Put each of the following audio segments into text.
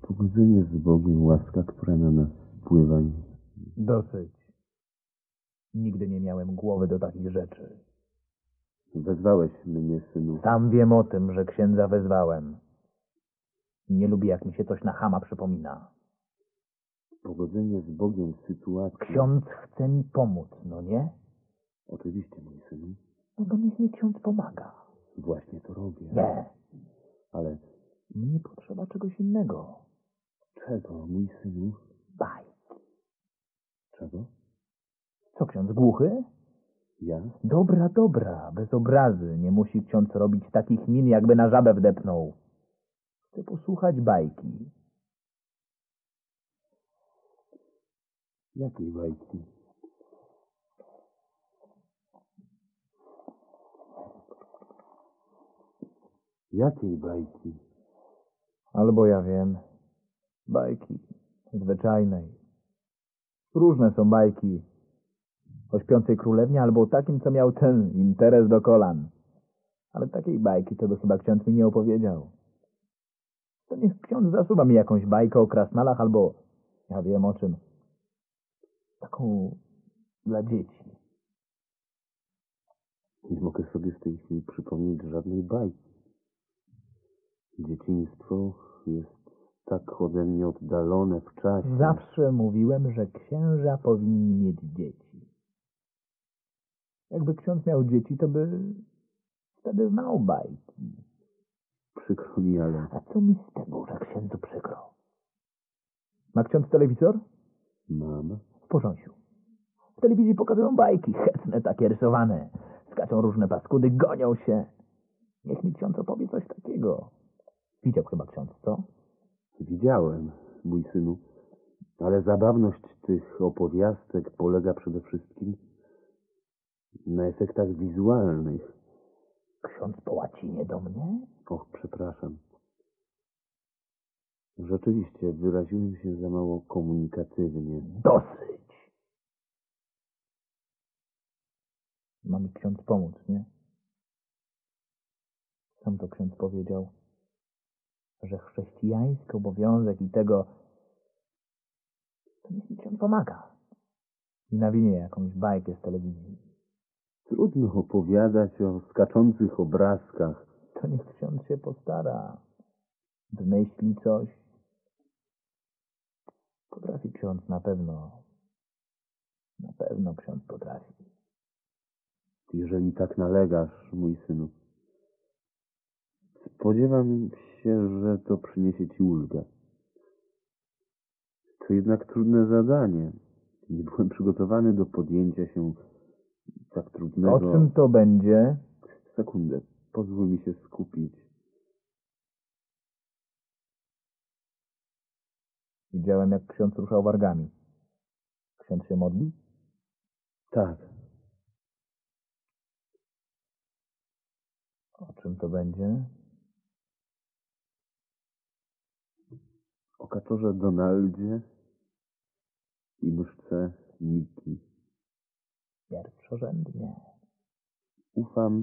Pogodzenie z Bogiem, łaska, która na nas spływa. Dosyć. Nigdy nie miałem głowy do takich rzeczy. Wezwałeś mnie, synu. Sam wiem o tym, że księdza wezwałem. Nie lubię, jak mi się coś na chama przypomina. Pogodzenie z Bogiem w sytuacji... Ksiądz chce mi pomóc, no nie? Oczywiście, mój synu. No to niech mi ksiądz pomaga. Właśnie to robię. Nie. Ale Mnie potrzeba czegoś innego. czego, mój synu? Bajki. Czego? Co, ksiądz głuchy? Ja? Dobra, bez obrazy. Nie musi ksiądz robić takich min, jakby na żabę wdepnął. Chcę posłuchać bajki. Jakiej bajki? Jakiej bajki? Albo ja wiem. Bajki. Zwyczajnej. Różne są bajki. O śpiącej królewnie albo o takim, co miał ten interes do kolan. Ale takiej bajki to by chyba ksiądz mi nie opowiedział. To niech ksiądz zasuwa mi jakąś bajkę o krasnalach albo ja wiem o czym. Taką dla dzieci. Nie mogę sobie w tej chwili przypomnieć żadnej bajki. Dzieciństwo jest tak ode mnie oddalone w czasie. Zawsze mówiłem, że księża powinni mieć dzieci. Jakby ksiądz miał dzieci, to by wtedy znał bajki. Przykro mi, ale... A co mi z tego, że księdzu przykro? Ma ksiądz telewizor? Mam. W porządku. W telewizji pokazują bajki, chętne takie rysowane. Skaczą różne paskudy, gonią się. Niech mi ksiądz opowie coś takiego. Widział chyba ksiądz, co? Widziałem, mój synu. Ale zabawność tych opowiastek polega przede wszystkim na efektach wizualnych. Ksiądz po łacinie do mnie? Och, przepraszam. Rzeczywiście, wyraziłem się za mało komunikatywnie. Dosyć. Ma mi ksiądz pomóc, nie? Sam to ksiądz powiedział, że chrześcijański obowiązek i tego, to niech mi ksiądz pomaga. I nawinie jakąś bajkę z telewizji. Trudno opowiadać o skaczących obrazkach. To niech ksiądz się postara. Wymyśli coś. Potrafi ksiądz na pewno. Na pewno ksiądz potrafi. Jeżeli tak nalegasz, mój synu. Spodziewam się, że to przyniesie ci ulgę. To jednak trudne zadanie. Nie byłem przygotowany do podjęcia się tak trudnego... O czym to będzie? Sekundę, pozwól mi się skupić. Widziałem, jak ksiądz ruszał wargami. Ksiądz się modli? Tak, O czym to będzie? o kaczorze Donaldzie i myszce Miki. Pierwszorzędnie. Ufam,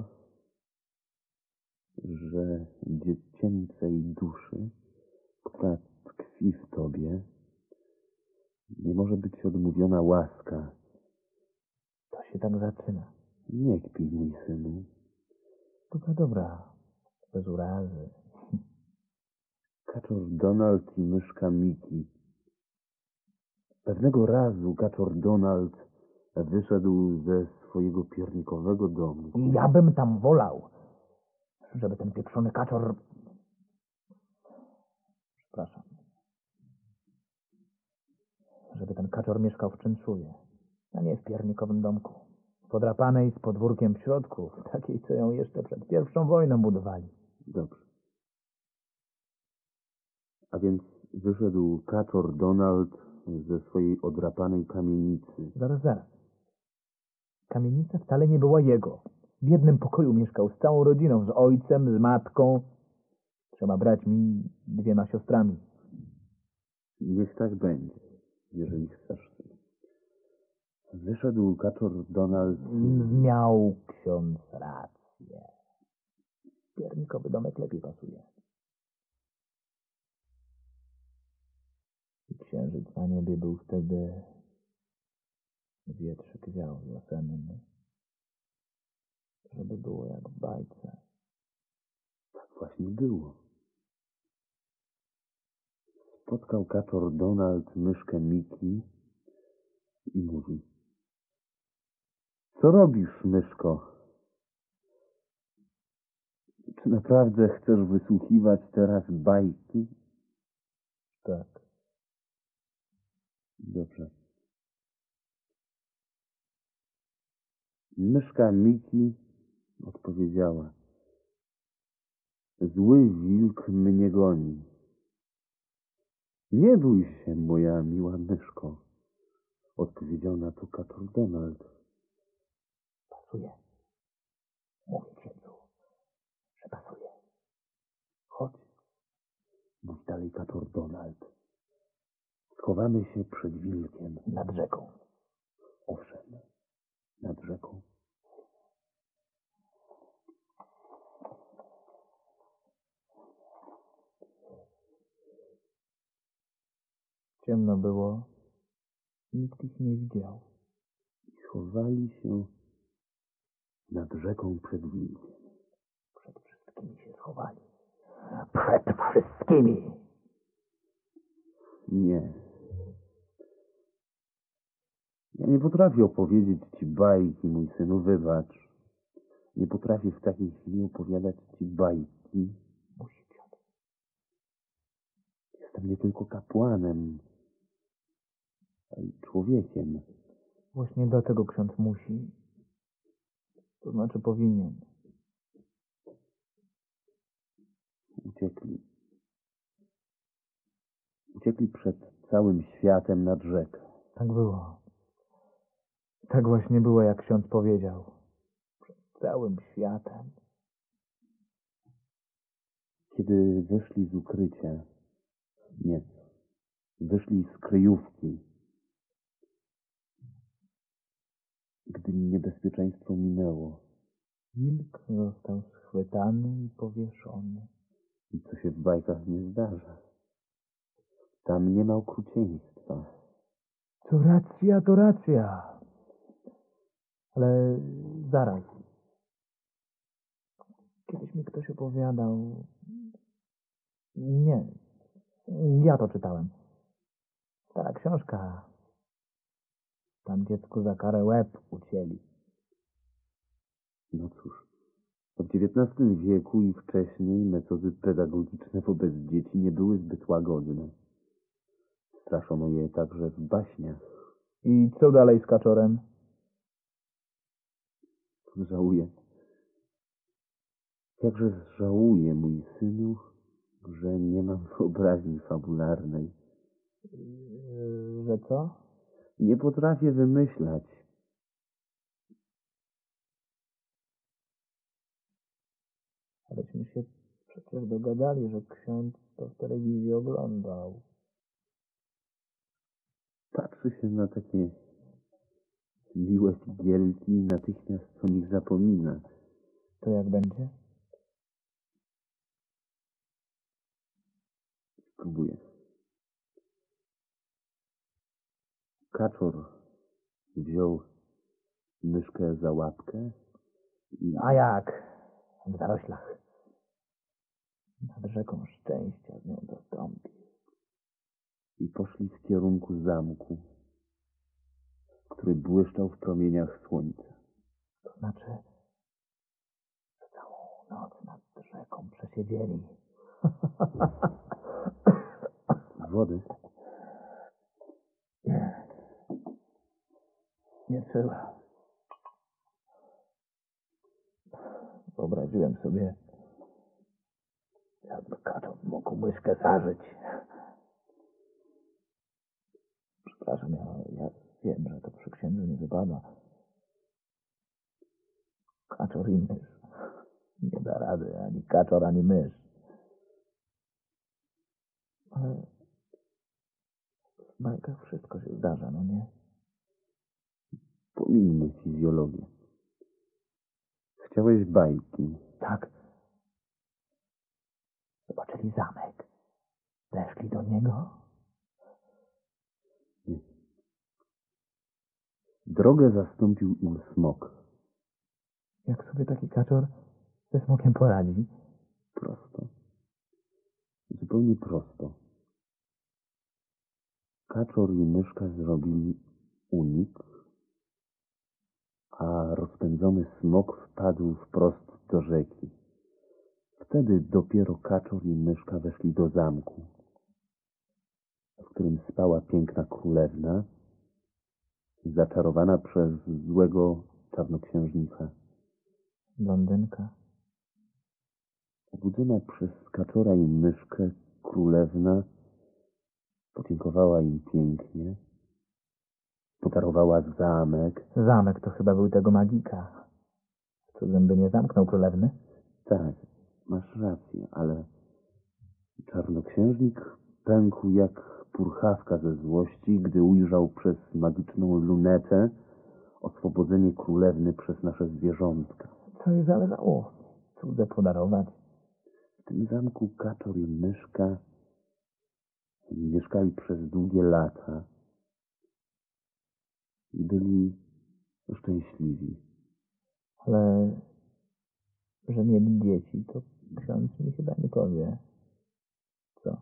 że dziecięcej duszy, która tkwi w tobie, nie może być odmówiona łaska. To się tak zaczyna. Nie kpij, mój synu. Dobra. Bez urazy. Kaczor Donald i myszka Miki. Pewnego razu kaczor Donald wyszedł ze swojego piernikowego domu. Ja bym tam wolał, żeby ten pieprzony kaczor... Przepraszam. Żeby ten kaczor mieszkał w czynszuje, a nie w piernikowym domku. Podrapanej z podwórkiem w środku, takiej, co ją jeszcze przed pierwszą wojną budowali. Dobrze. A więc wyszedł kaczor Donald ze swojej odrapanej kamienicy. Zaraz. Kamienica wcale nie była jego. W jednym pokoju mieszkał z całą rodziną, z ojcem, z matką, 3 braćmi, 2 siostrami. Niech tak będzie, jeżeli chcesz. Wyszedł kaczor Donald... Miał ksiądz rację. Piernikowy domek lepiej pasuje. Księżyc na niebie był wtedy wietrzyk wiał wiosenny, żeby było jak w bajce. Tak właśnie było. Spotkał kaczor Donald myszkę Miki i mówi: co robisz, myszko? Czy naprawdę chcesz wysłuchiwać teraz bajki? Tak. Dobrze. Myszka Miki odpowiedziała: zły wilk mnie goni. Nie bój się, moja miła myszko, odpowiedział na to kaczor Donald. Pasuje. Mówię księdzu, że pasuje. Chodź, mówi dalej kaczor Donald. Schowamy się przed wilkiem. Nad rzeką. Owszem, nad rzeką. Ciemno było. Nikt ich nie widział. Schowali się nad rzeką przed wilkiem. Przed wszystkimi się schowali. Przed wszystkimi! Nie. Ja nie potrafię opowiedzieć ci bajki, mój synu, wybacz. Nie potrafię w takiej chwili opowiadać ci bajki. Musi ksiądz. Jestem nie tylko kapłanem, ale i człowiekiem. Właśnie dlatego ksiądz musi. To znaczy powinien. Uciekli. Uciekli przed całym światem nad rzekę. Tak było. Tak właśnie było, jak ksiądz powiedział. Przed całym światem. Kiedy wyszli z ukrycia, nie, wyszli z kryjówki, gdy niebezpieczeństwo minęło, Wilk został schwytany i powieszony. i co się w bajkach nie zdarza. Tam nie ma okrucieństwa. To racja, to racja. Ale zaraz. Kiedyś mi ktoś opowiadał... Nie. Ja to czytałem. Stara książka. Tam dziecku za karę łeb ucięli. No cóż, w XIX wieku i wcześniej metody pedagogiczne wobec dzieci nie były zbyt łagodne. Straszono je także w baśniach. I co dalej z kaczorem? Żałuję. Jakże żałuję, mój synu, że nie mam wyobraźni fabularnej. Że co? Nie potrafię wymyślać. Aleśmy się przecież dogadali, że ksiądz to w telewizji oglądał. Patrzy się na takie miłe figielki i natychmiast o nich zapomina. To jak będzie? Spróbuję. Kaczor wziął myszkę za łapkę i... A jak? W zaroślach. Nad rzeką szczęścia z nią dostąpi. i poszli w kierunku zamku, który błyszczał w promieniach słońca. To znaczy, że całą noc nad rzeką przesiedzieli. Wody? Nie trzeba. Wyobraziłem sobie, jakby kaczor mógł myszkę zażyć. Przepraszam, ja wiem, że to przy księdzu nie wypada. Kaczor i mysz. Nie da rady ani kaczor, ani mysz. Ale w bajkach wszystko się zdarza, no nie? Pomińmy fizjologię. Chciałeś bajki. Tak. Zobaczyli zamek. Weszli do niego. Drogę zastąpił im smok. Jak sobie taki kaczor ze smokiem poradzi? Prosto. Zupełnie prosto. Kaczor i myszka zrobili unik, a rozpędzony smok wpadł wprost do rzeki. Wtedy dopiero kaczor i myszka weszli do zamku, w którym spała piękna królewna, zaczarowana przez złego czarnoksiężnika. Blondynka. Obudzona przez kaczora i myszkę, królewna podziękowała im pięknie, podarowała zamek. Zamek to chyba był tego magika. Cudem by nie zamknął królewny. Tak, masz rację, ale czarnoksiężnik pękł jak purchawka ze złości, gdy ujrzał przez magiczną lunetę oswobodzenie królewny przez nasze zwierzątka. Co jej zależało? Cudze podarować. W tym zamku kaczor i myszka mieszkali przez długie lata i byli szczęśliwi. Ale że mieli dzieci, to ksiądz mi chyba nie powie. Co?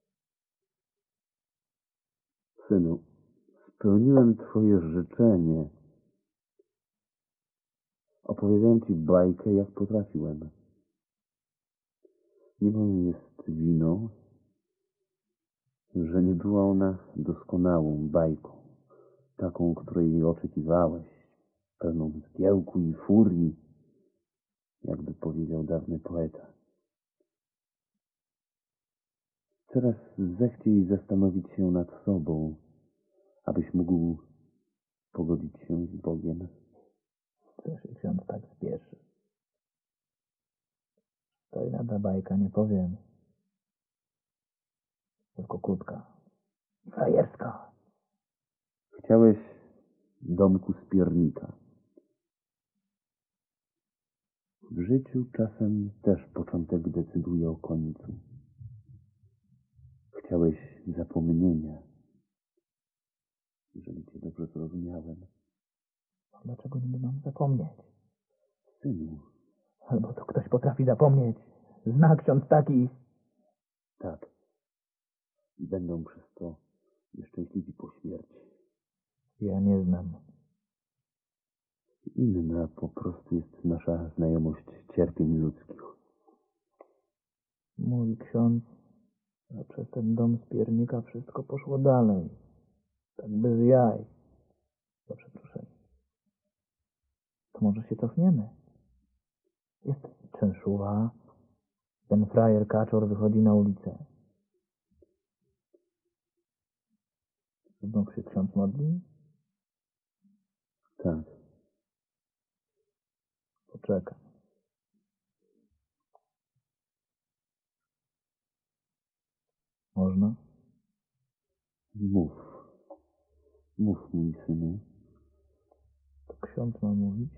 Synu, spełniłem twoje życzenie. Opowiedziałem ci bajkę, jak potrafiłem. Nie moją jest winą, że nie była ona doskonałą bajką, taką, której oczekiwałeś, pełną zgiełku i furii, jakby powiedział dawny poeta. Teraz zechciej zastanowić się nad sobą, abyś mógł pogodzić się z Bogiem. Co się ksiądz tak spieszy? To i lada bajka, nie powiem. Tylko krótka. Frajerska. Chciałeś domku z piernika. W życiu czasem też początek decyduje o końcu. Chciałeś zapomnienia, jeżeli cię dobrze zrozumiałem. Dlaczego nie mam zapomnieć? Synu, Albo to ktoś potrafi zapomnieć. Zna ksiądz taki. tak. I będą przez to nieszczęśliwi po śmierci. Ja nie znam. Inna po prostu jest nasza znajomość cierpień ludzkich. Mówi ksiądz, że przez ten dom z piernika wszystko poszło dalej. Tak bez jaj. Za przeproszenie. To może się cofniemy. Jest czenszuwa. Ten frajer kaczor wychodzi na ulicę. Znów się ksiądz modli? Tak. Poczekam. Można? Mów. Mów, mój synu. To ksiądz ma mówić?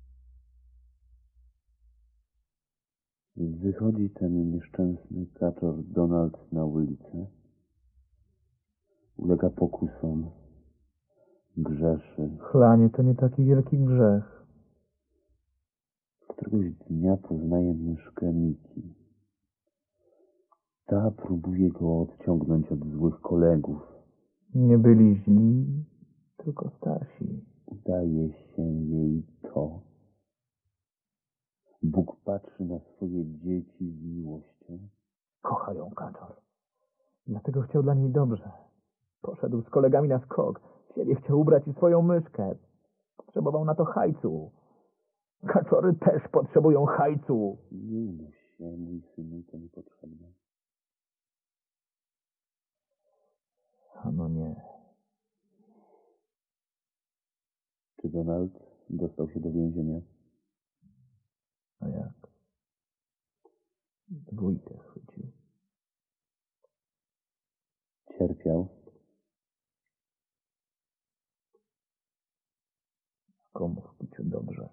Wychodzi ten nieszczęsny kaczor Donald na ulicę. Ulega pokusom. Grzeszy. Chlanie to nie taki wielki grzech. Któregoś dnia poznaje myszkę Miki. Ta próbuje go odciągnąć od złych kolegów. Nie byli źli, tylko starsi. Udaje się jej to. Bóg patrzy na swoje dzieci z miłością. Kocha ją kaczor. Dlatego chciał dla niej dobrze. Poszedł z kolegami na skok. Siebie chciał ubrać i swoją myszkę. Potrzebował na to hajcu. Kaczory też potrzebują hajcu. Nie unoś się, mój synu, to niepotrzebne. A no nie. Czy Donald dostał się do więzienia? A jak? Dwójkę chwycił. Cierpiał. Komu w piciu dobrze.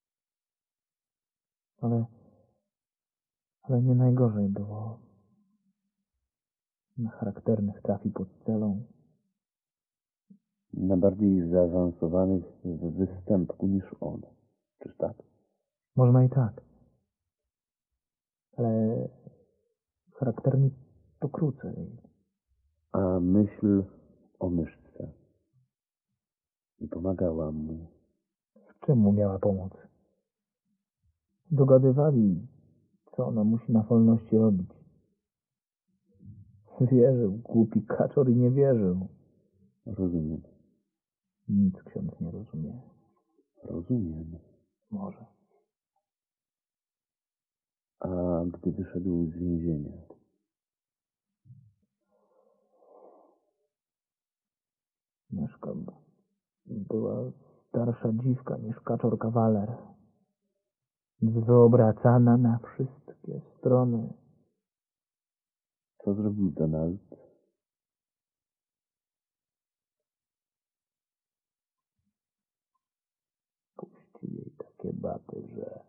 Ale nie najgorzej było. Na charakternych trafi pod celą. Na bardziej zaawansowanych w występku niż on. Czyż tak? Można i tak. Ale charakterni to krócej. A myśl o myszce nie pomagała mu. W czym mu miała pomóc? Dogadywali, co ona musi na wolności robić. Wierzył, głupi kaczor, i nie wierzył. Rozumiem. Nic ksiądz nie rozumie. Rozumiem. Może. A gdy wyszedł z więzienia? Myszka była starsza dziwka niż kaczor kawaler. Wyobracana na wszystkie strony. Co zrobił Donald? Puścił jej takie baty, że...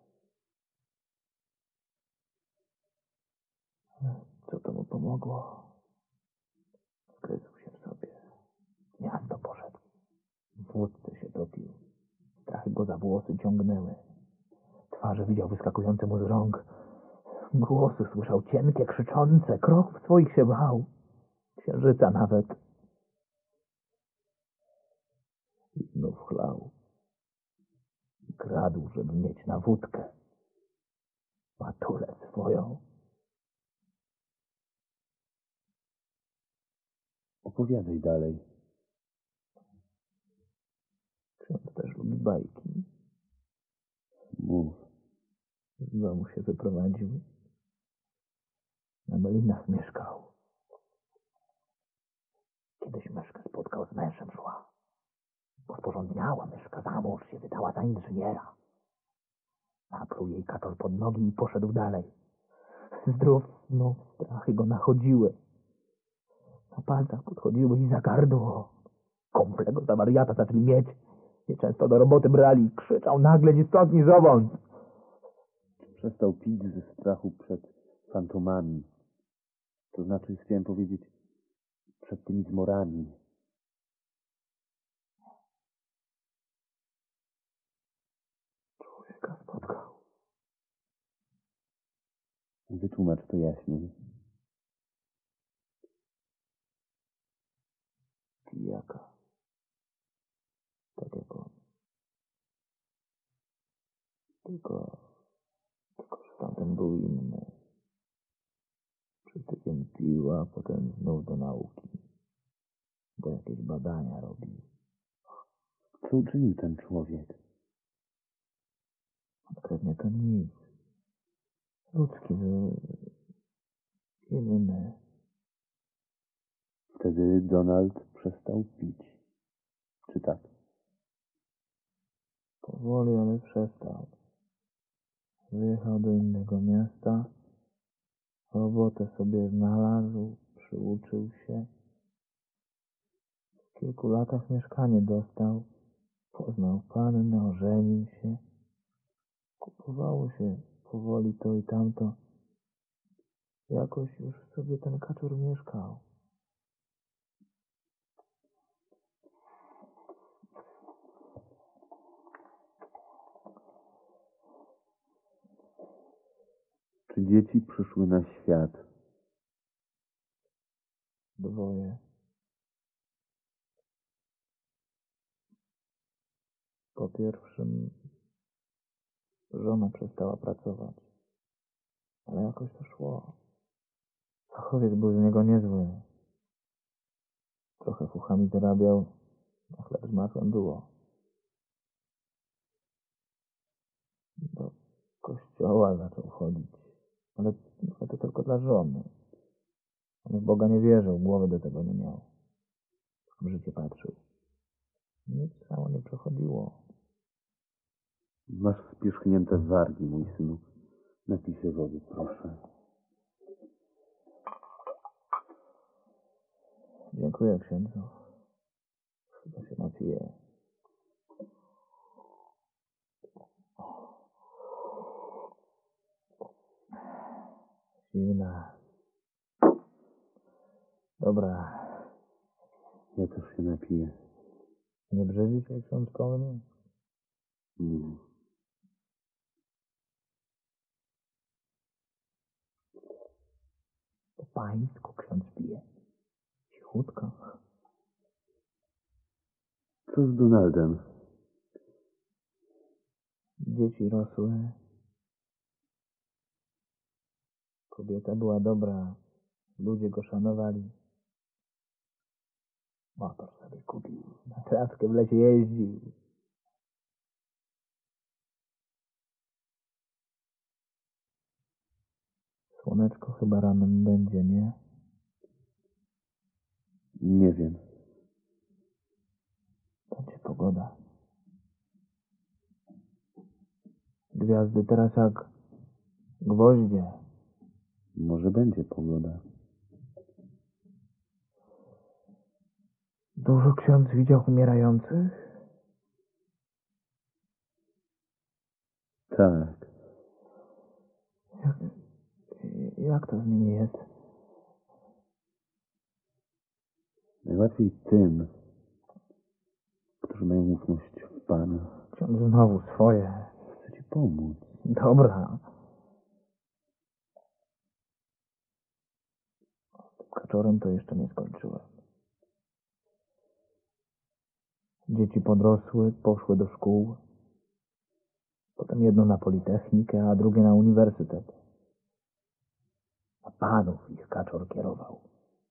Co to mu pomogło? Skryzł się w sobie. W miasto poszedł. W wódce się topił. Strachy go za włosy ciągnęły. Twarze widział wyskakujące mu z rąk. Głosy słyszał cienkie, krzyczące. Kroków swoich się bał. Księżyca nawet. I znów chlał. Kradł, żeby mieć na wódkę. Matulę swoją. Opowiadaj dalej. Ksiądz też lubi bajki. Mów. Z domu się wyprowadził. Na Melinach mieszkał. Kiedyś myszkę spotkał, z mężem szła. Posporządniała myszka, za mąż się wydała za inżyniera. Napluł jej kaczor pod nogi i poszedł dalej. Zdrów, no, strachy go nachodziły. Na palcach podchodziły i za gardło. Komple go za wariata zaczęli mieć. Nieczęsto do roboty brali. Krzyczał nagle ni stąd, ni zowąd. Przestał pić ze strachu przed fantomami. To znaczy, chciałem powiedzieć, przed tymi zmorami. Człowieka spotkał. Wytłumacz to jaśniej. Pijaka. Tak jak on. Tylko że tamten był inny. Przez tydzień pił, a potem znów do nauki. Bo jakieś badania robił. Co uczynił ten człowiek? Konkretnie to nic. Ludzki był inny. Wtedy Donald przestał pić. Czy tak? Powoli, ale przestał. Wyjechał do innego miasta. Robotę sobie znalazł, przyuczył się. W kilku latach mieszkanie dostał. Poznał pannę, ożenił się. Kupowało się powoli to i tamto. Jakoś już sobie ten kaczor mieszkał. Czy dzieci przyszły na świat? Dwoje. Po pierwszym żona przestała pracować. Ale jakoś to szło. Fachowiec był z niego niezły. Trochę fuchami zarabiał, a chleb z masłem było. Do kościoła zaczął chodzić. Ale to tylko dla żony. On w Boga nie wierzył, głowy do tego nie miał. W życie patrzył. Nic samo nie przechodziło. Masz spierzchnięte wargi, mój synu. Napij się wody, proszę. Dziękuję, księdzu. Chyba się napiję. Zimna. Dobra. Ja też się napiję. Nie brzydzi się ksiądz po mnie? Nie. Po pańsku ksiądz pije. Cichutko. Co z Donaldem? Dzieci rosły. Kobieta była dobra. Ludzie go szanowali. Motor sobie kupił. Na trawkę w lesie jeździł. Słoneczko chyba ranem będzie, nie? Nie wiem. Będzie pogoda. Gwiazdy teraz jak gwoździe. Może będzie pogoda. Dużo ksiądz widział umierających? Tak. Jak to z nimi jest? Najłatwiej tym, którzy mają ufność w Pana. Ksiądz znowu swoje. Chcę ci pomóc. Dobra. Z kaczorem to jeszcze nie skończyłem. Dzieci podrosły, poszły do szkół. Potem jedno na Politechnikę, a drugie na uniwersytet. A panów ich kaczor kierował.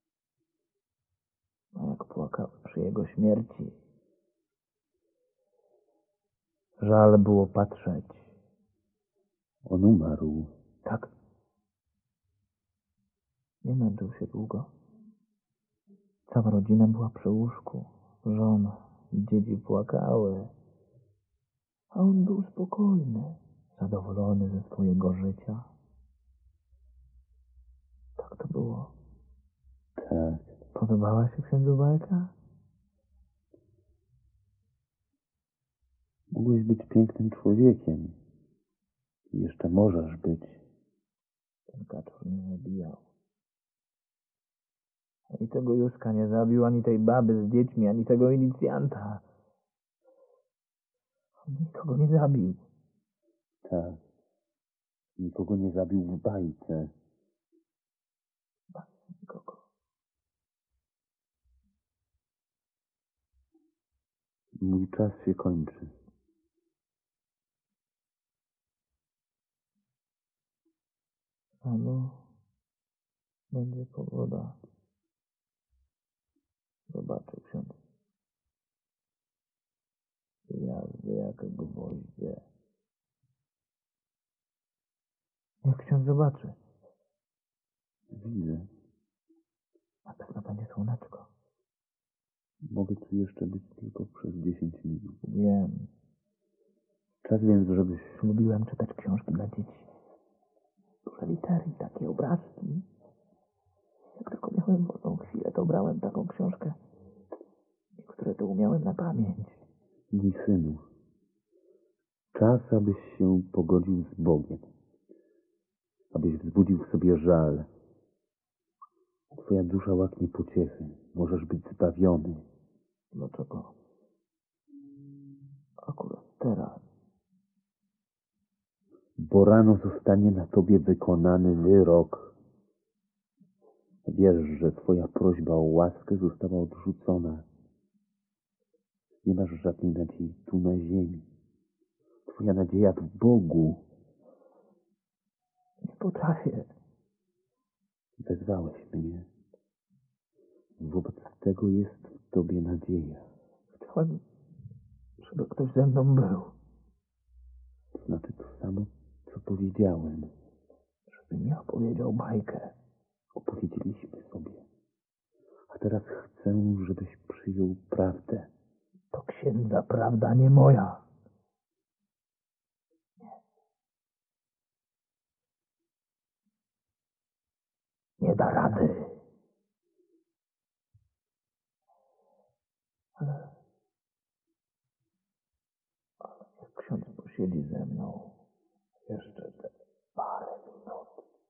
A jak płakał przy jego śmierci. Żal było patrzeć. On umarł. Tak. Nie męczył się długo. Cała rodzina była przy łóżku. Żona i dzieci płakały. A on był spokojny, zadowolony ze swojego życia. Tak to było. Tak. Podobała się księdzu bajka? Mogłeś być pięknym człowiekiem. I jeszcze możesz być. Ten kaczor nie zabijał. Ani tego Józka nie zabił, ani tej baby z dziećmi, ani tego inicjanta. On nikogo nie zabił. Tak. Nikogo nie zabił w bajce. Nikogo. Mój czas się kończy. Ano, będzie pogoda. Zobaczył ksiądz. Gwiazdy jak gwoździe. Jak ksiądz zobaczy. Widzę. Na pewno będzie słoneczko. Mogę tu jeszcze być tylko przez 10 minut. Wiem. Czas więc, żebyś... Lubiłem czytać książki dla dzieci. Duże litery i takie obrazki. Jak tylko miałem wolną chwilę, to brałem taką książkę. Niektóre to umiałem na pamięć. Mój synu, czas, abyś się pogodził z Bogiem. Abyś wzbudził w sobie żal. Twoja dusza łaknie pociechy. Możesz być zbawiony. Dlaczego? Akurat teraz. Bo rano zostanie na tobie wykonany wyrok. Wiesz, że twoja prośba o łaskę została odrzucona. Nie masz żadnej nadziei tu na ziemi. Twoja nadzieja w Bogu. Nie potrafię. Wezwałeś mnie. Wobec tego jest w tobie nadzieja. Chciałem, żeby ktoś ze mną był. To znaczy to samo, co powiedziałem. Żeby mi opowiedział bajkę. Opowiedzieliśmy sobie. A teraz chcę, żebyś przyjął prawdę. To księdza prawda, nie moja. Nie da rady. Ale niech ksiądz posiedzi ze mną.